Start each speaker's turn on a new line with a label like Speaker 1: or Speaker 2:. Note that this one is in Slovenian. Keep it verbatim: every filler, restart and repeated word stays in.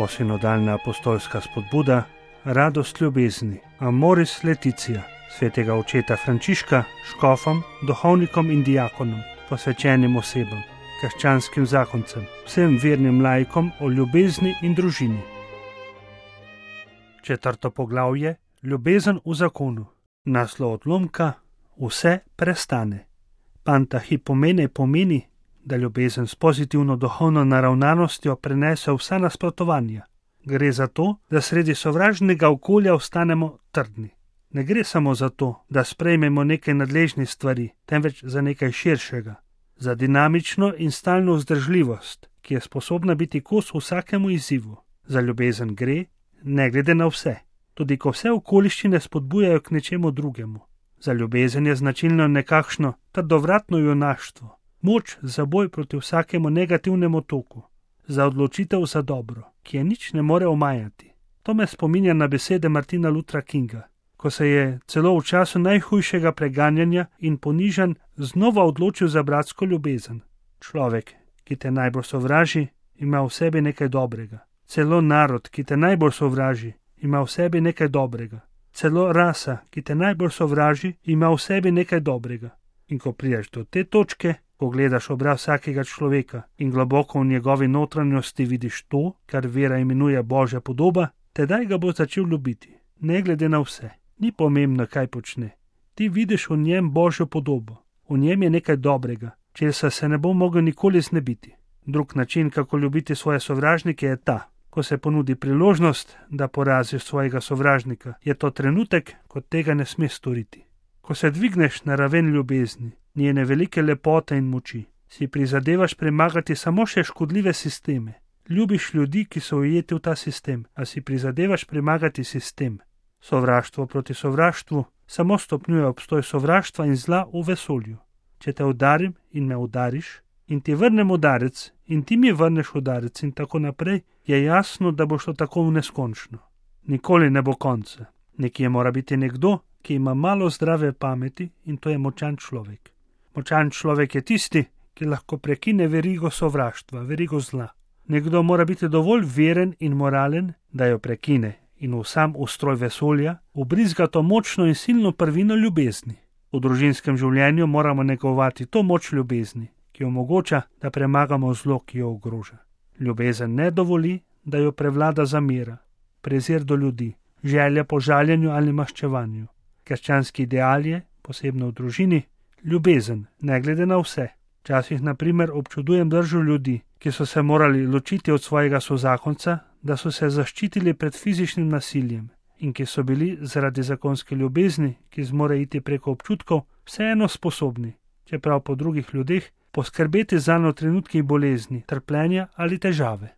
Speaker 1: Novosinodalna apostolska spodbuda, radost ljubezni, Amoris Laetitia, svetega očeta Frančiška, škofom, duhovnikom in diakonom, posvečenim osebam, krščanskim zakoncem, vsem vernim laikom o ljubezni in družini. Četrto poglavje, ljubezen v zakonu. Naslov odlomka, vse prestane. Pantahipomene pomeni, da ljubezen s pozitivno duhovno naravnanostjo prenese vsa nasprotovanja. Gre za to, da sredi sovražnega okolja ostanemo trdni. Ne gre samo za to, da sprejmemo nekaj nadležnih stvari, temveč za nekaj širšega. Za dinamično in stalno vzdržljivost, ki je sposobna biti kos vsakemu izzivu. Za ljubezen gre, ne glede na vse, tudi ko vse okoliščine spodbujajo k nečemu drugemu. Za ljubezen je značilno nekakšno trdovratno junaštvo, moč za boj proti vsakemu negativnemu toku, za odločitev za dobro, ki je nič ne more omajati. To me spominja na besede Martina Luthera Kinga, ko se je celo v času najhujšega preganjanja in ponižanj znova odločil za bratsko ljubezen. Človek, ki te najbolj sovraži, ima v sebi nekaj dobrega. Celo narod, ki te najbolj sovraži, ima v sebi nekaj dobrega. Celo rasa, ki te najbolj sovraži, ima v sebi nekaj dobrega. In ko prideš do te točke, ko gledaš obraz vsakega človeka in globoko v njegovi notranjosti vidiš to, kar vera imenuje Božja podoba, tedaj ga bo začel ljubiti, ne glede na vse. Ni pomembno, kaj počne. Ti vidiš v njem Božjo podobo. V njem je nekaj dobrega, česar se ne bo mogel nikoli znebiti. Drug način, kako ljubiti svoje sovražnike, je ta. Ko se ponudi priložnost, da poraziš svojega sovražnika, je to trenutek, ko tega ne smeš storiti. Ko se dvigneš na raven ljubezni, njene velike lepote in moči, si prizadevaš premagati samo še škodljive sisteme. Ljubiš ljudi, ki so ujeti v ta sistem, a si prizadevaš premagati sistem. Sovraštvo proti sovraštvu samo stopnjuje obstoj sovraštva in zla v vesolju. Če te udarim in me udariš, in ti vrnem udarec, in ti mi vrneš udarec in tako naprej, je jasno, da bo šlo tako neskončno. Nikoli ne bo konca. Nekje mora biti nekdo, ki ima malo zdrave pameti, in to je močan človek. Močan človek je tisti, ki lahko prekine verigo sovraštva, verigo zla. Nekdo mora biti dovolj veren in moralen, da jo prekine in v sam ustroj vesolja vbrizga to močno in silno prvino ljubezni. V družinskem življenju moramo negovati to moč ljubezni, ki omogoča, da premagamo zlo, ki jo ogroža. Ljubezen ne dovoli, da jo prevlada zamera, prezir do ljudi, želja po žaljenju ali maščevanju. Krščanski ideal je, posebno v družini, ljubezen, ne glede na vse. Včasih, na primer, občudujem držo ljudi, ki so se morali ločiti od svojega sozakonca, da so se zaščitili pred fizičnim nasiljem in ki so bili zaradi zakonske ljubezni, ki zmore iti preko občutkov, vseeno sposobni, čeprav po drugih ljudeh, poskrbeti zanj v trenutkih bolezni, trpljenja ali težave.